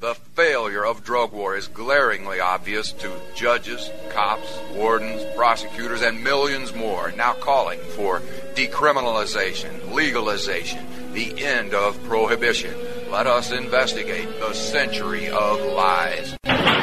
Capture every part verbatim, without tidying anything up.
The failure of drug war is glaringly obvious to judges, cops, wardens, prosecutors, and millions more now calling for decriminalization, legalization, the end of prohibition. Let us investigate the century of lies.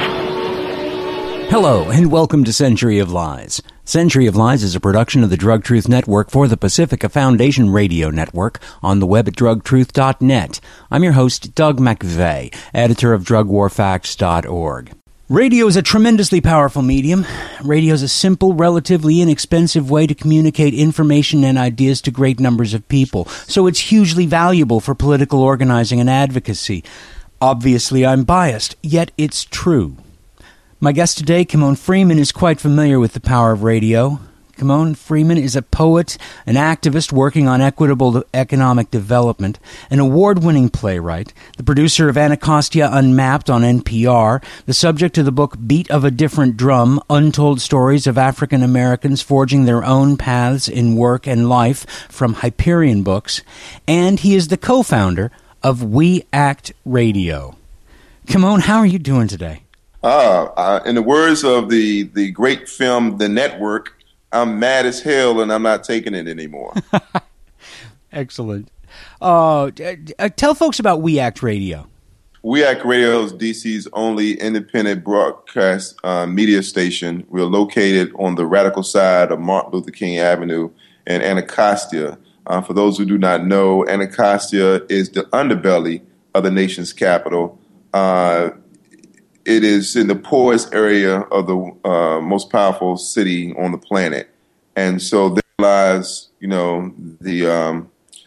Hello, and welcome to Century of Lies. Century of Lies is a production of the Drug Truth Network for the Pacifica Foundation Radio Network on the web at drug truth dot net. I'm your host, Doug McVeigh, editor of drug war facts dot org. Radio is a tremendously powerful medium. Radio is a simple, relatively inexpensive way to communicate information and ideas to great numbers of people, so it's hugely valuable for political organizing and advocacy. Obviously, I'm biased, yet it's true. My guest today, Kimon Freeman, is quite familiar with the power of radio. Kimon Freeman is a poet, an activist working on equitable economic development, an award-winning playwright, the producer of Anacostia Unmapped on N P R, the subject of the book Beat of a Different Drum, Untold Stories of African Americans Forging Their Own Paths in Work and Life from Hyperion Books, and he is the co-founder of We Act Radio. Kimon, how are you doing today? Uh, uh, in the words of the, the great film The Network, I'm mad as hell and I'm not taking it anymore. Excellent. Uh, uh, tell folks about We Act Radio. We Act Radio is D C's only independent broadcast uh, media station. We're located on the radical side of Martin Luther King Avenue in Anacostia. Uh, for those who do not know, Anacostia is the underbelly of the nation's capital. Uh, It is in the poorest area of the uh, most powerful city on the planet. And so there lies, you know, the um,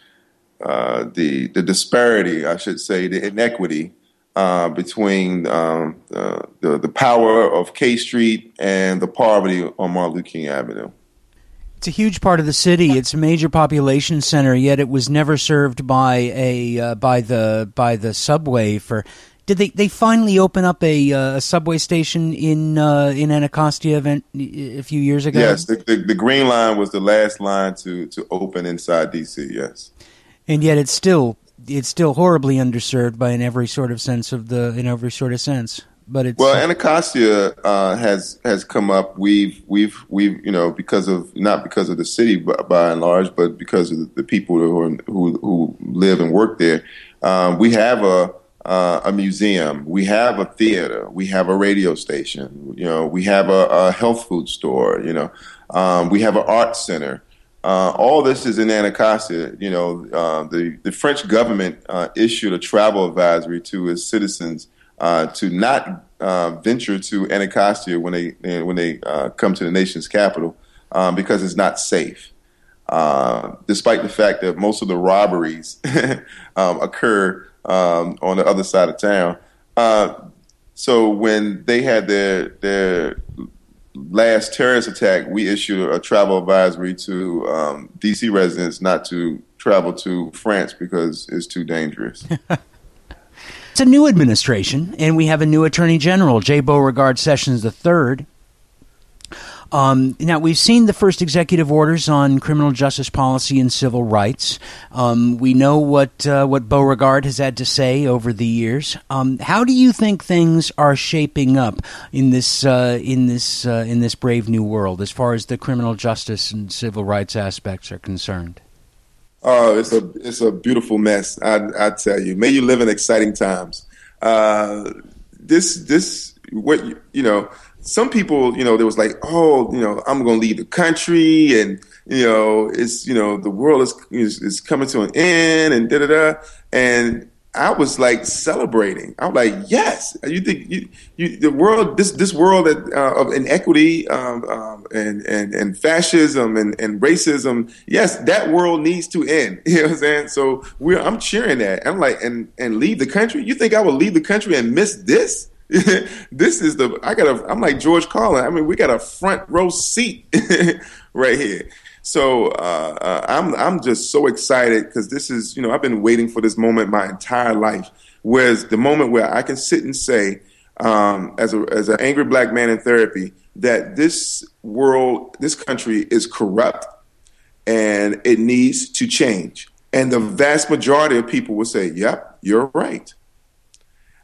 uh, the the disparity, I should say, the inequity uh, between um, uh, the, the power of K Street and the poverty on Martin Luther King Avenue. It's a huge part of the city. It's a major population center, yet it was never served by a uh, by the by the subway for. Did they, they finally open up a, uh, a subway station in uh, in Anacostia event a few years ago? Yes, the, the, the Green Line was the last line to, to open inside D C, yes. And yet it's still it's still horribly underserved by in every sort of sense of the in every sort of sense. But it's well, Anacostia uh, has has come up. We've we've we've you know because of not because of the city by, by and large, but because of the people who are, who who live and work there. Um, we have a. Uh, a museum, we have a theater, we have a radio station, you know, we have a, a health food store, you know, um, we have an art center. Uh, all this is in Anacostia. You know, uh, the, the French government uh, issued a travel advisory to its citizens uh, to not uh, venture to Anacostia when they when they uh, come to the nation's capital um, because it's not safe. Uh, despite the fact that most of the robberies um, occur Um, on the other side of town. Uh, so when they had their their last terrorist attack, we issued a travel advisory to um, D C residents not to travel to France because it's too dangerous. It's a new administration, and we have a new Attorney General, J. Beauregard Sessions the third. Um, now, we've seen the first executive orders on criminal justice policy and civil rights. Um, we know what uh, what Beauregard has had to say over the years. Um, how do you think things are shaping up in this uh, in this uh, in this brave new world, as far as the criminal justice and civil rights aspects are concerned? Oh, it's a it's a beautiful mess. I, I tell you, may you live in exciting times. Uh, this this what you, you know. Some people, you know, there was like, oh, you know, I'm going to leave the country, and you know, it's you know, the world is is, is coming to an end, and da da da. And I was like celebrating. I'm like, yes, you think you, you the world, this this world that, uh, of inequity um, um, and and and fascism and, and racism, yes, that world needs to end. You know what I'm saying? So we're I'm cheering that. I'm like, and and leave the country. You think I would leave the country and miss this? This is the I got a I'm like George Carlin. I mean, we got a front row seat right here. So uh, uh, I'm I'm just so excited because this is, you know, I've been waiting for this moment my entire life. Whereas the moment where I can sit and say, um, as a as an angry black man in therapy, that this world, this country is corrupt and it needs to change. And the vast majority of people will say, "Yep, you're right."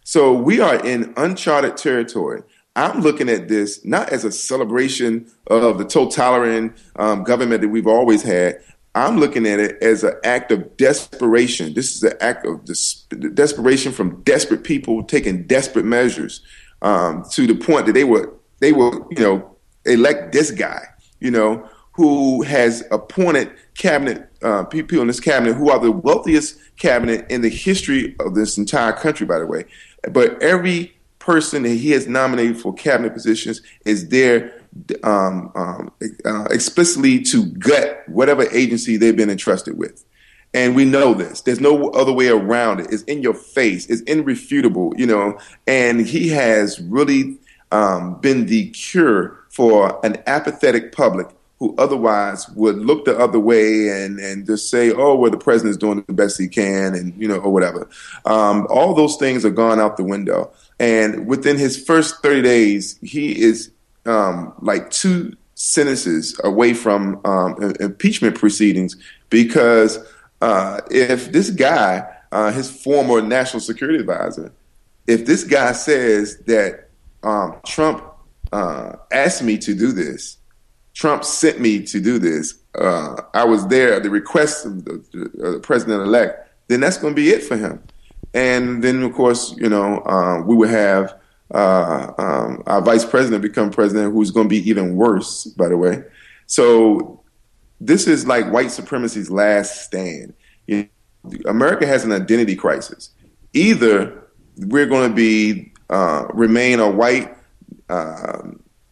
So we are in uncharted territory. I'm looking at this not as a celebration of the totalitarian um, government that we've always had. I'm looking at it as an act of desperation. This is an act of des- desperation from desperate people taking desperate measures um, to the point that they were, they were, you know, elect this guy, you know, who has appointed cabinet uh, people in this cabinet who are the wealthiest cabinet in the history of this entire country, by the way. But every person that he has nominated for cabinet positions is there um, um, uh, explicitly to gut whatever agency they've been entrusted with. And we know this. There's no other way around it. It's in your face. It's irrefutable, you know. And he has really um, been the cure for an apathetic public who otherwise would look the other way and, and just say, oh, well, the president is doing the best he can and, you know, or whatever. Um, all those things are gone out the window. And within his first thirty days, he is um, like two sentences away from um, impeachment proceedings because uh, if this guy, uh, his former national security advisor, if this guy says that um, Trump uh, asked me to do this, Trump sent me to do this, uh, I was there at the request of the, the president-elect, then that's going to be it for him. And then, of course, you know, uh, we would have uh, um, our vice president become president, who's going to be even worse, by the way. So this is like white supremacy's last stand. You know, America has an identity crisis. Either we're going to be uh, remain a white, uh,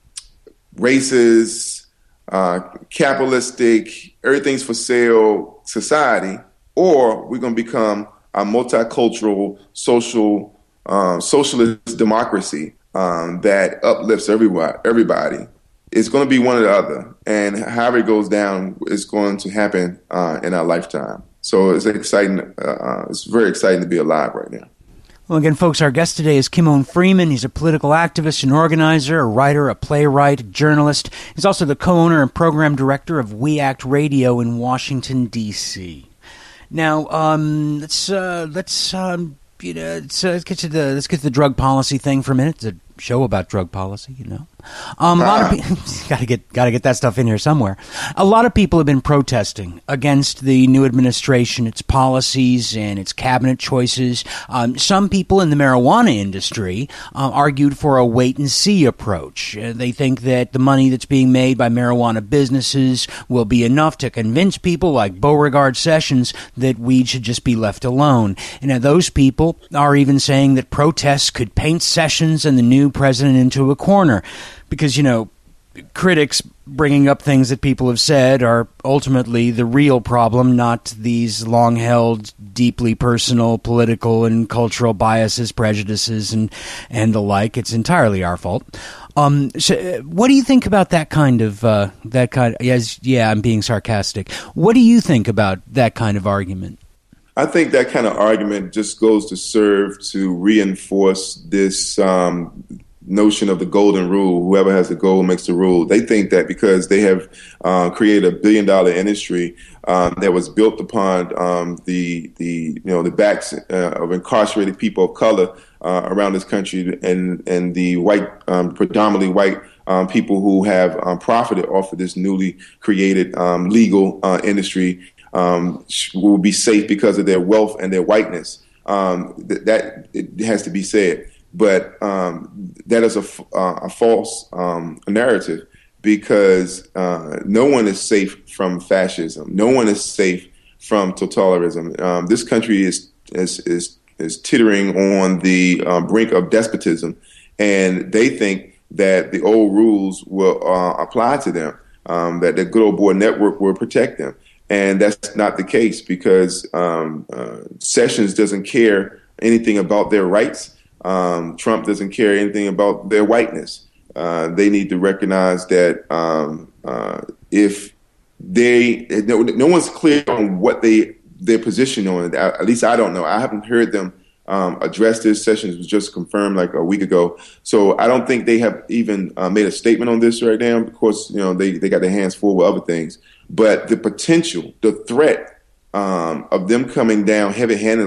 racist, uh, capitalistic, everything's for sale society, or we're going to become a multicultural, social, um, socialist democracy um, that uplifts everyone, everybody. It's going to be one or the other. And however it goes down, it's going to happen uh, in our lifetime. So it's exciting. Uh, it's very exciting to be alive right now. Well, again, folks, our guest today is Kimon Freeman. He's a political activist and organizer, a writer, a playwright, a journalist. He's also the co-owner and program director of We Act Radio in Washington, D C Now, um, let's uh, let's um, you know let's, uh, let's get to the let's get to the drug policy thing for a minute. It's a show about drug policy, you know. Um, a lot of people got to get got to get that stuff in here somewhere. A lot of people have been protesting against the new administration, its policies, and its cabinet choices. Um, some people in the marijuana industry uh, argued for a wait-and-see approach. Uh, they think that the money that's being made by marijuana businesses will be enough to convince people like Beauregard Sessions that weed should just be left alone. And now those people are even saying that protests could paint Sessions and the new president into a corner. Because, you know, critics bringing up things that people have said are ultimately the real problem, not these long-held, deeply personal, political and cultural biases, prejudices, and, and the like. It's entirely our fault. Um, so what do you think about that kind of, uh, that kind of, yes, yeah, I'm being sarcastic. What do you think about that kind of argument? I think that kind of argument just goes to serve to reinforce this um, notion of the golden rule. Whoever has the goal makes the rule. They think that because they have uh, created a billion dollar industry um, that was built upon um, the the you know the backs uh, of incarcerated people of color uh, around this country and and the white um, predominantly white um, people who have um, profited off of this newly created um, legal uh, industry um, will be safe because of their wealth and their whiteness. Um, th- that it has to be said. But um, that is a, uh, a false um, narrative because uh, no one is safe from fascism. No one is safe from totalitarianism. Um, this country is is is, is teetering on the uh, brink of despotism, and they think that the old rules will uh, apply to them, um, that the good old boy network will protect them. And that's not the case because um, uh, Sessions doesn't care anything about their rights. Um, Trump doesn't care anything about their whiteness. Uh, they need to recognize that um, uh, if they, no, no one's clear on what they their position on it. At least I don't know. I haven't heard them um, address this. Sessions was just confirmed like a week ago, so I don't think they have even uh, made a statement on this right now because you know they they got their hands full with other things. But the potential, the threat um, of them coming down heavy-handedly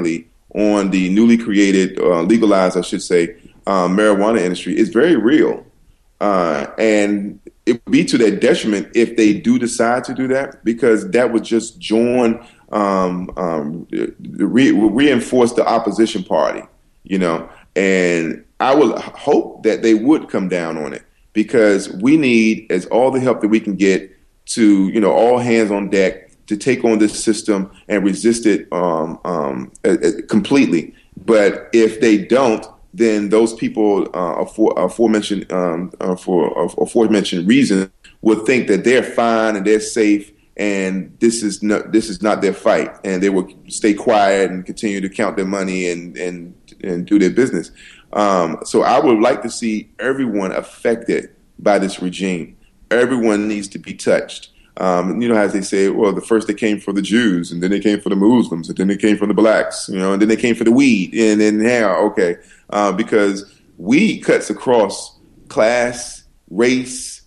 on the newly created, uh, legalized, I should say, um, marijuana industry is very real. Uh, and it would be to their detriment if they do decide to do that, because that would just join, um, um, re- reinforce the opposition party, you know. And I would hope that they would come down on it, because we need as all the help that we can get to, you know, all hands on deck to take on this system and resist it um, um, uh, completely. But if they don't, then those people, uh, afore, aforementioned um, uh, for uh, aforementioned reasons, would think that they're fine and they're safe, and this is not this is not their fight, and they will stay quiet and continue to count their money and and and do their business. Um, so I would like to see everyone affected by this regime. Everyone needs to be touched. Um, you know, as they say, well, the first they came for the Jews, and then they came for the Muslims, and then they came for the blacks, you know, and then they came for the weed. And then now, okay, uh, because weed cuts across class, race,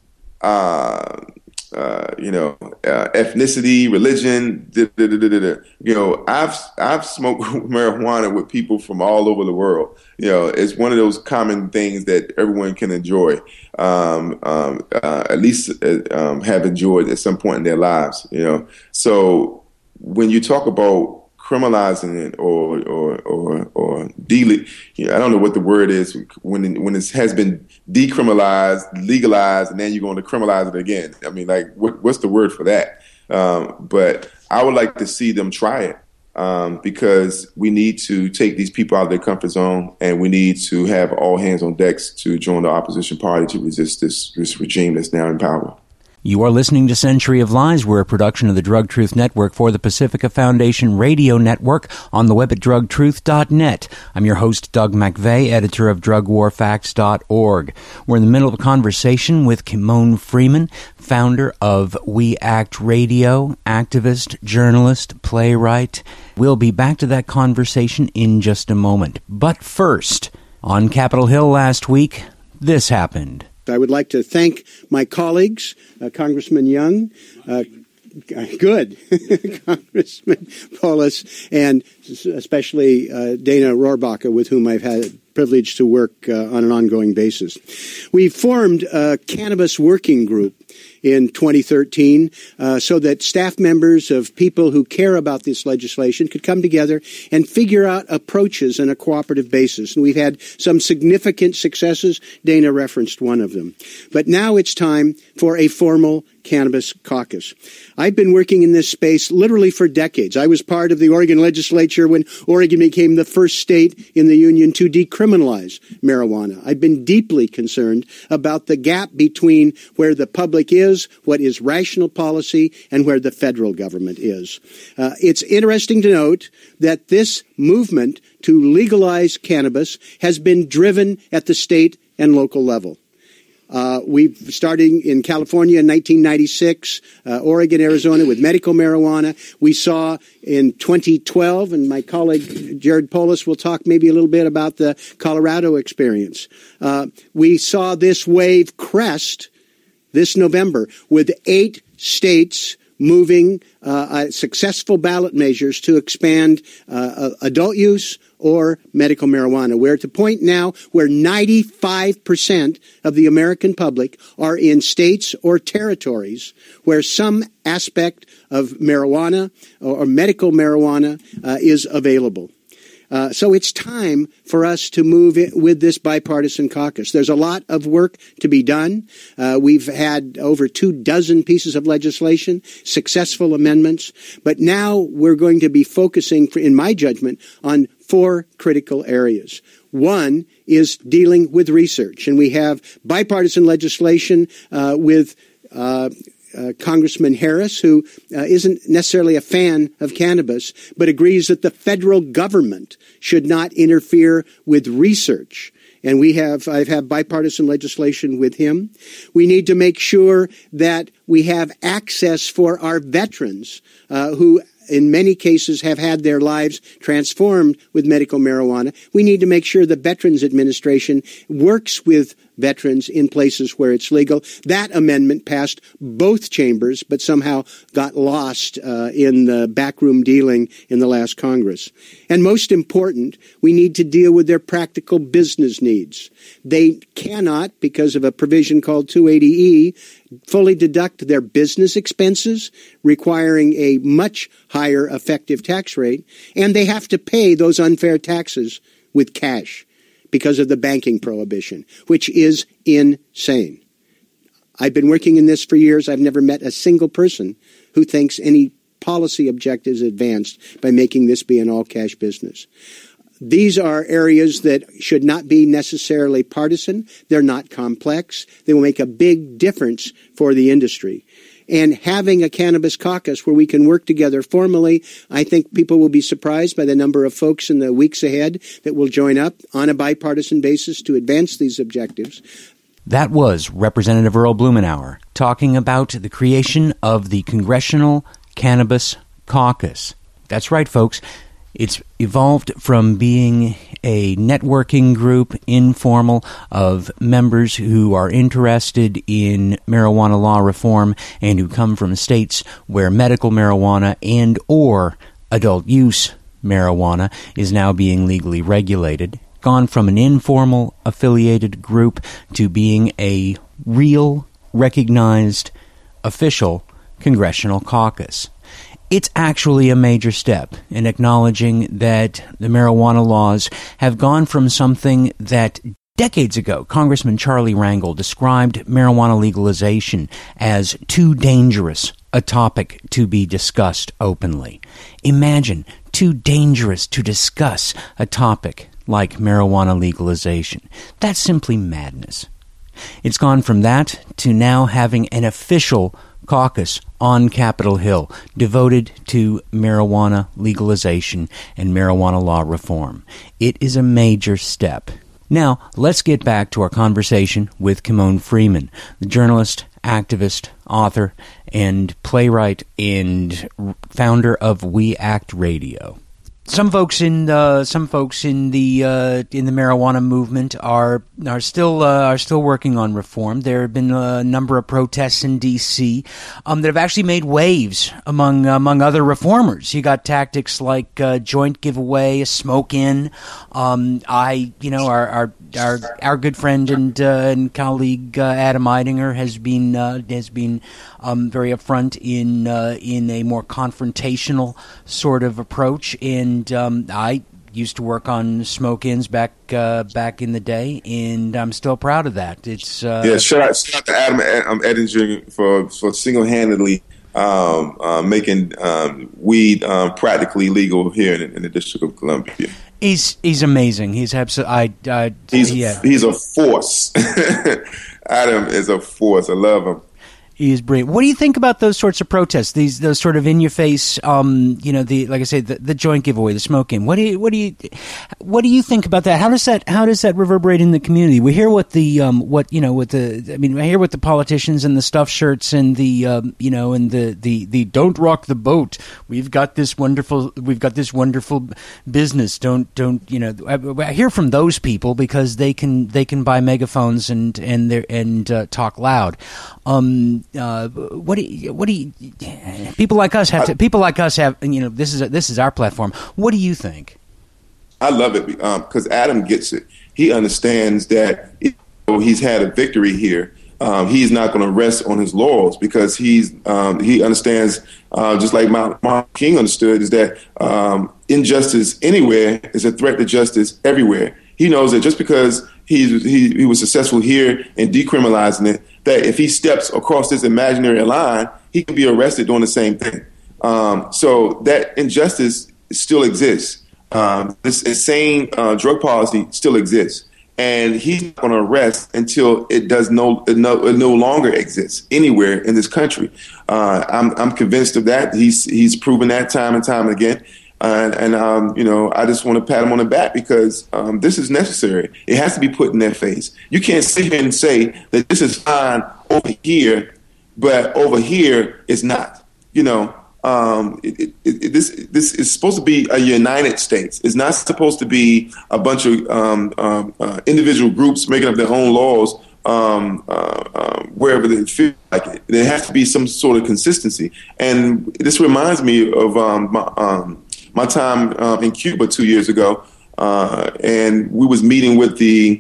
uh, uh, you know, uh, ethnicity, religion. Da, da, da, da, da. You know, I've I've smoked marijuana with people from all over the world. You know, it's one of those common things that everyone can enjoy, um, um, uh, at least uh, um, have enjoyed at some point in their lives. You know, so when you talk about criminalizing it or or or or de- you know, I don't know what the word is when when it has been decriminalized, legalized, and then you're going to criminalize it again. I mean, like, what, what's the word for that? Um, but I would like to see them try it, um, because we need to take these people out of their comfort zone, and we need to have all hands on decks to join the opposition party to resist this, this regime that's now in power. You are listening to Century of Lies. We're a production of the Drug Truth Network for the Pacifica Foundation Radio Network, on the web at drug truth dot net. I'm your host, Doug McVeigh, editor of drug war facts dot org. We're in the middle of a conversation with Kimon Freeman, founder of We Act Radio, activist, journalist, playwright. We'll be back to that conversation in just a moment. But first, on Capitol Hill last week, this happened. I would like to thank my colleagues, uh, Congressman Young, uh, good, Congressman Polis, and especially uh, Dana Rohrabacher, with whom I've had the privilege to work uh, on an ongoing basis. We formed a cannabis working group in twenty thirteen uh, so that staff members of people who care about this legislation could come together and figure out approaches on a cooperative basis. And we've had some significant successes. Dana referenced one of them. But now it's time for a formal cannabis caucus. I've been working in this space literally for decades. I was part of the Oregon legislature when Oregon became the first state in the union to decriminalize marijuana. I've been deeply concerned about the gap between where the public is, what is rational policy, and where the federal government is. Uh, it's interesting to note that this movement to legalize cannabis has been driven at the state and local level. Uh, we've starting in California in nineteen ninety-six, uh, Oregon, Arizona with medical marijuana. We saw in twenty twelve, and my colleague Jared Polis will talk maybe a little bit about the Colorado experience. Uh, we saw this wave crest this November with eight states moving uh, uh, successful ballot measures to expand uh, adult use or medical marijuana. We're at the point now where ninety-five percent of the American public are in states or territories where some aspect of marijuana or, or medical marijuana uh, is available. Uh, so it's time for us to move in with this bipartisan caucus. There's a lot of work to be done. Uh, we've had over two dozen pieces of legislation, successful amendments, but now we're going to be focusing, in my judgment, on four critical areas. One is dealing with research, and we have bipartisan legislation uh, with uh Uh, Congressman Harris, who uh, isn't necessarily a fan of cannabis, but agrees that the federal government should not interfere with research. And we have, I've had bipartisan legislation with him. We need to make sure that we have access for our veterans uh, who in many cases have had their lives transformed with medical marijuana. We need to make sure the Veterans Administration works with veterans in places where it's legal. That amendment passed both chambers, but somehow got lost uh, in the backroom dealing in the last Congress. And most important, we need to deal with their practical business needs. They cannot, because of a provision called two eighty E, fully deduct their business expenses, requiring a much higher effective tax rate, and they have to pay those unfair taxes with cash because of the banking prohibition, which is insane. I've been working in this for years. I've never met a single person who thinks any policy objectives advanced by making this be an all-cash business. These are areas that should not be necessarily partisan. They're not complex. They will make a big difference for the industry. And having a cannabis caucus where we can work together formally, I think people will be surprised by the number of folks in the weeks ahead that will join up on a bipartisan basis to advance these objectives. That was Representative Earl Blumenauer talking about the creation of the Congressional Cannabis Caucus. That's right, folks. It's evolved from being a networking group, informal, of members who are interested in marijuana law reform and who come from states where medical marijuana and or adult use marijuana is now being legally regulated. Gone from an informal affiliated group to being a real, recognized, official congressional caucus. It's actually a major step in acknowledging that the marijuana laws have gone from something that decades ago Congressman Charlie Rangel described marijuana legalization as too dangerous a topic to be discussed openly. Imagine, too dangerous to discuss a topic like marijuana legalization. That's simply madness. It's gone from that to now having an official caucus on Capitol Hill devoted to marijuana legalization and marijuana law reform. It is a major step. Now, let's get back to our conversation with Kimon Freeman, the journalist, activist, author, and playwright and founder of We Act Radio. Some folks in uh, some folks in the uh, in the marijuana movement are are still uh, are still working on reform. There have been a number of protests in D C um, that have actually made waves among among other reformers. You got tactics like uh, joint giveaway, a smoke in. Um, I you know our our our, our good friend and uh, and colleague uh, Adam Eidinger has been uh, has been um, very upfront in uh, in a more confrontational sort of approach. And um, I used to work on smoke-ins back uh, back in the day, and I'm still proud of that. It's uh, yeah. Shout out, shout out to Adam um, Edinger for for single-handedly um, uh, making um, weed um, practically legal here in, in the District of Columbia. He's he's amazing. He's absolutely. I, I, he's yeah. he's a force. Adam is a force. I love him. He is brilliant. What do you think about those sorts of protests? These those sort of in your face, um, you know, the like I say, the, the joint giveaway, the smoking. What do you what do you what do you think about that? How does that how does that reverberate in the community? We hear what the um, what you know what the I mean, I hear what the politicians and the stuffed shirts and the um, you know and the, the, the don't rock the boat. We've got this wonderful we've got this wonderful business. Don't don't you know? I, I hear from those people because they can they can buy megaphones and and their and uh, talk loud. Um, Uh, what do you, what do you, people like us have to, people like us have, you know, this is, a, this is our platform. What do you think? I love it because um, Adam gets it. He understands that you know, he's had a victory here. Um, he's not going to rest on his laurels because he's, um, he understands, uh, just like Martin King understood, is that um, injustice anywhere is a threat to justice everywhere. He knows that just because he's, he, he was successful here in decriminalizing it, that if he steps across this imaginary line, he can be arrested doing the same thing. Um, so that injustice still exists. Um, this insane uh, drug policy still exists. And he's not going to arrest until it does no, it no, it no longer exists anywhere in this country. Uh, I'm, I'm convinced of that. He's, he's proven that time and time again. Uh, and, um, you know, I just want to pat him on the back because um, this is necessary. It has to be put in their face. You can't sit here and say that this is fine over here, but over here it's not. You know, Um, it, it, it, this this is supposed to be a United States. It's not supposed to be a bunch of um, um, uh, individual groups making up their own laws um, uh, uh, wherever they feel like it. There has to be some sort of consistency. And this reminds me of um, my, um, my time uh, in Cuba two years ago, uh, and we was meeting with the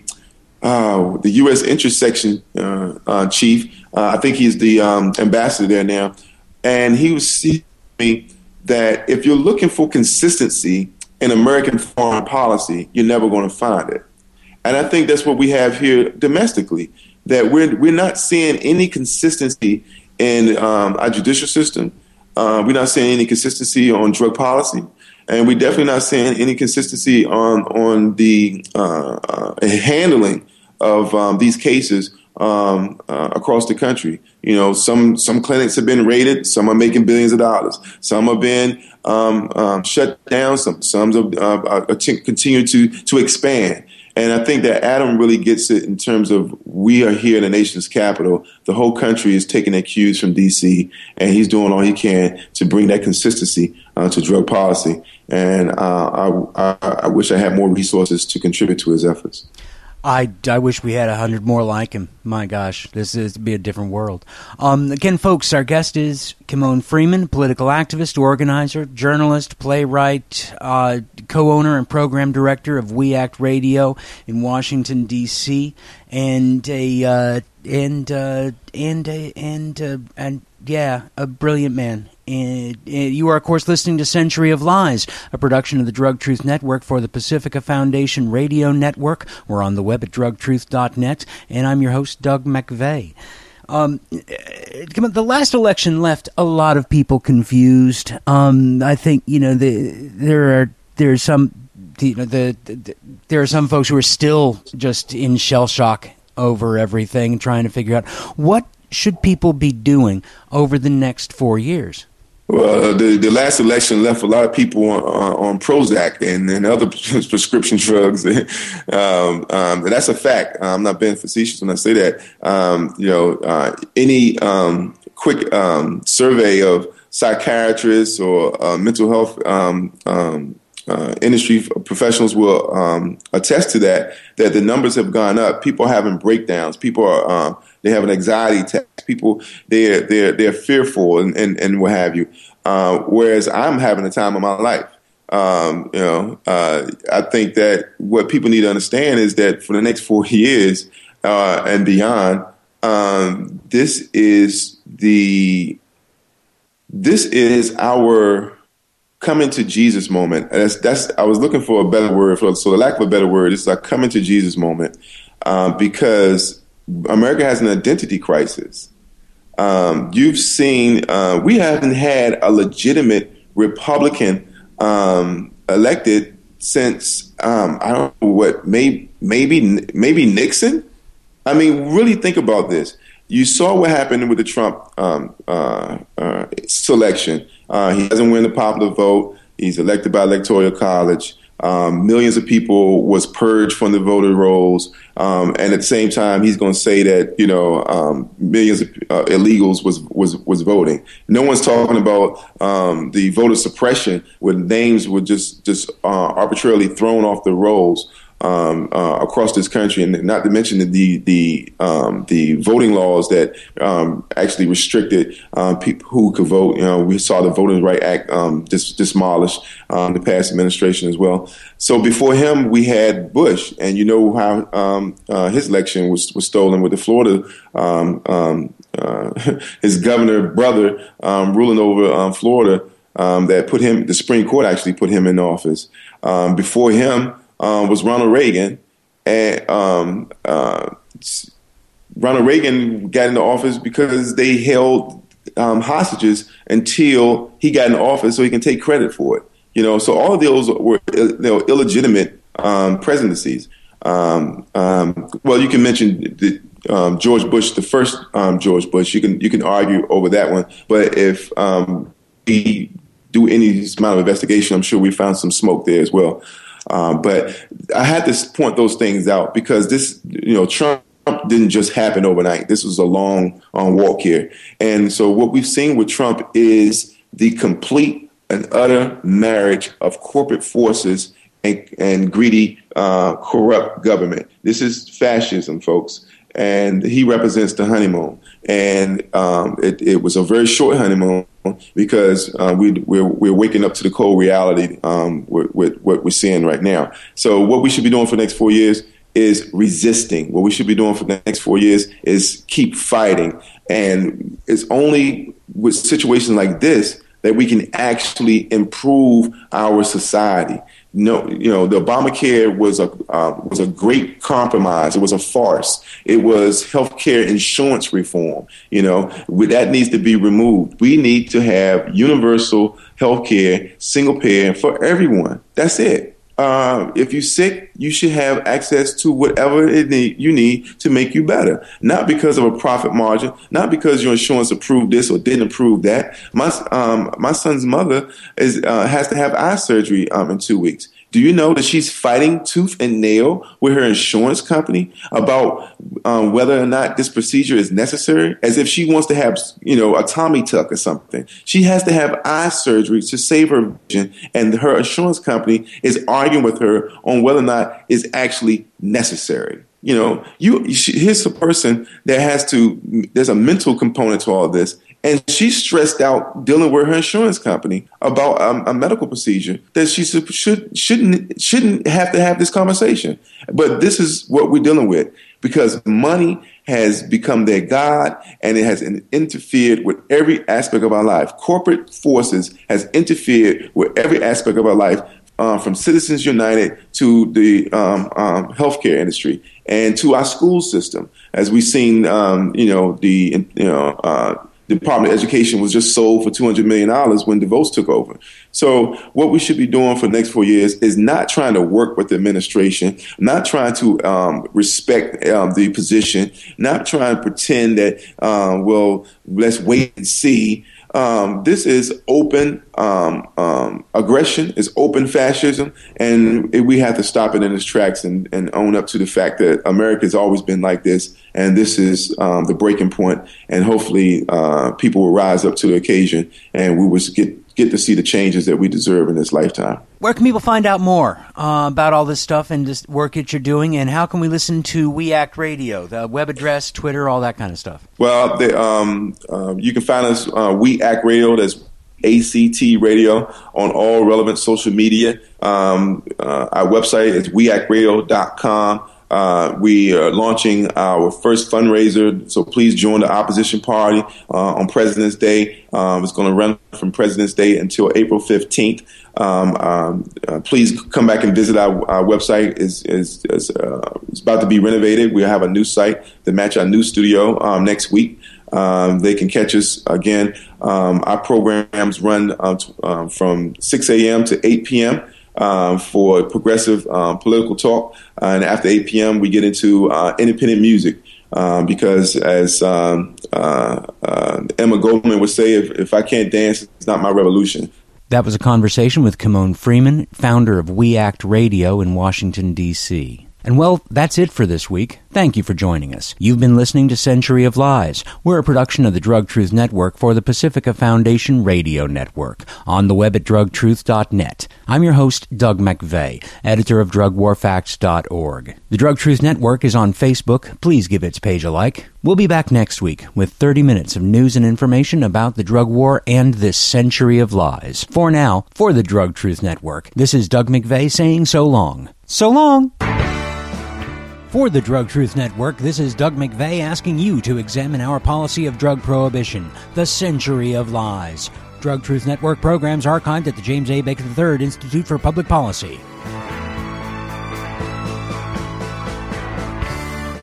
uh, the U S intersection uh, uh, chief. Uh, I think he's the um, ambassador there now, and he was. He, me that if you're looking for consistency in American foreign policy, you're never going to find it. And I think that's what we have here domestically, that we're we're not seeing any consistency in um, our judicial system. Uh, we're not seeing any consistency on drug policy, and we're definitely not seeing any consistency on on the uh, uh, handling of um, these cases um, uh, across the country. You know, some some clinics have been raided, some are making billions of dollars, some have been um, um, shut down, some some have uh, uh, continue to to expand. And I think that Adam really gets it in terms of we are here in the nation's capital. The whole country is taking their cues from D C, and he's doing all he can to bring that consistency uh, to drug policy. And uh, I, I, I wish I had more resources to contribute to his efforts. I, I wish we had a hundred more like him. My gosh, this is be a different world. Um, again, folks, our guest is Kimon Freeman, political activist, organizer, journalist, playwright, uh, co-owner and program director of We Act Radio in Washington D C, and a uh, and uh, and uh, and uh, and yeah, a brilliant man. And you are, of course, listening to Century of Lies, a production of the Drug Truth Network for the Pacifica Foundation Radio Network. We're on the web at drug truth dot net, and I'm your host, Doug McVeigh. Um, the last election left a lot of people confused. Um, I think, you know, the, there are there's some, you know, the, the there are some folks who are still just in shell shock over everything, trying to figure out what should people be doing over the next four years. Well, the, the last election left a lot of people on, on Prozac and, and other prescription drugs. um, um, and that's a fact. I'm not being facetious when I say that. Um, you know, uh, any um, quick um, survey of psychiatrists or uh, mental health um, um, uh, industry professionals will um, attest to that, that the numbers have gone up. People are having breakdowns. People are uh, they have an anxiety attack. People, they're, they're, they're fearful and, and, and what have you. Uh, whereas I'm having the time of my life. Um, you know, uh, I think that what people need to understand is that for the next four years uh, and beyond, um, this is the, this is our coming to Jesus moment. That's, that's, I was looking for a better word for, so the lack of a better word, it's like coming to Jesus moment, uh, because America has an identity crisis. Um, you've seen, uh, we haven't had a legitimate Republican um, elected since, um, I don't know what, maybe, maybe, maybe Nixon. I mean, really think about this. You saw what happened with the Trump um, uh, uh, selection. Uh, he doesn't win the popular vote. He's elected by Electoral College. Um, millions of people was purged from the voter rolls. Um, and at the same time, he's going to say that, you know, um, millions of uh, illegals was, was, was voting. No one's talking about um, the voter suppression where names were just, just uh, arbitrarily thrown off the rolls um, uh, across this country. And not to mention the, the, um, the voting laws that um, actually restricted um, people who could vote. You know, we saw the Voting Rights Act um, dis- demolished um, the past administration as well. So before him, we had Bush, and you know how um, uh, his election was, was stolen with the Florida, um, um, uh, his governor brother um, ruling over um, Florida um, that put him, the Supreme Court actually put him in office. Um, before him um, was Ronald Reagan, and um, uh, Ronald Reagan got into office because they held um, hostages until he got in office so he can take credit for it. You know, so all of those were you know, illegitimate um, presidencies. Um, um, well, you can mention the, um, George Bush, the first um, George Bush. You can you can argue over that one. But if um, we do any amount of investigation, I'm sure we found some smoke there as well. Um, but I had to point those things out because this, you know, Trump didn't just happen overnight. This was a long um, walk here. And so what we've seen with Trump is the complete and utter marriage of corporate forces and, and greedy, uh, corrupt government. This is fascism, folks. And he represents the honeymoon. And um, it, it was a very short honeymoon because uh, we, we're, we're waking up to the cold reality um, with, with what we're seeing right now. So what we should be doing for the next four years is resisting. What we should be doing for the next four years is keep fighting. And it's only with situations like this that we can actually improve our society. No, you know, the Obamacare was a uh, was a great compromise. It was a farce. It was healthcare insurance reform. You know, that needs to be removed. We need to have universal healthcare, single payer for everyone. That's it. Uh, if you're sick, you should have access to whatever it need, you need to make you better. Not because of a profit margin, not because your insurance approved this or didn't approve that. My um, my son's mother is uh, has to have eye surgery um, in two weeks. Do you know that she's fighting tooth and nail with her insurance company about um, whether or not this procedure is necessary? As if she wants to have, you know, a Tommy tuck or something. She has to have eye surgery to save her vision, and her insurance company is arguing with her on whether or not it's actually necessary. You know, you here's a person that has to. There's a mental component to all this. And she's stressed out dealing with her insurance company about um, a medical procedure that she should shouldn't shouldn't have to have this conversation. But this is what we're dealing with because money has become their god, and it has interfered with every aspect of our life. Corporate forces has interfered with every aspect of our life, uh, from Citizens United to the um, um, healthcare industry and to our school system, as we've seen. Um, you know the you know. Uh, The Department of Education was just sold for two hundred million dollars when DeVos took over. So what we should be doing for the next four years is not trying to work with the administration, not trying to um, respect um, the position, not trying to pretend that, um, well, let's wait and see. Um, this is open um, um, aggression, is open fascism, and we have to stop it in its tracks and, and own up to the fact that America has always been like this, and this is um, the breaking point, and hopefully uh, people will rise up to the occasion, and we will get get to see the changes that we deserve in this lifetime. Where can people find out more uh, about all this stuff and this work that you're doing, and how can we listen to We Act Radio, the web address, Twitter, all that kind of stuff? Well, they, um, uh, you can find us uh, We Act Radio, that's A C T Radio, on all relevant social media. Um, uh, our website is we act radio dot com. Uh, we are launching our first fundraiser, so please join the opposition party uh, on President's Day. Um, it's going to run from President's Day until April fifteenth. Um, um, uh, please come back and visit our, our website. Is is, is uh, it's about to be renovated. We have a new site to match our new studio um, next week. Um, they can catch us again. Um, our programs run uh, t- um, from six a.m. to eight p.m. Um, for progressive um, political talk. Uh, and after eight p.m., we get into uh, independent music um, because, as um, uh, uh, Emma Goldman would say, if, if I can't dance, it's not my revolution. That was a conversation with Kimon Freeman, founder of We Act Radio in Washington, D C And well, that's it for this week. Thank you for joining us. You've been listening to Century of Lies. We're a production of the Drug Truth Network for the Pacifica Foundation Radio Network, on the web at drug truth dot net. I'm your host, Doug McVeigh, editor of drug war facts dot org. The Drug Truth Network is on Facebook. Please give its page a like. We'll be back next week with thirty minutes of news and information about the drug war and this century of lies. For now, for the Drug Truth Network, this is Doug McVeigh saying so long. So long! For the Drug Truth Network, this is Doug McVeigh asking you to examine our policy of drug prohibition, the century of lies. Drug Truth Network programs archived at the James A. Baker the third Institute for Public Policy.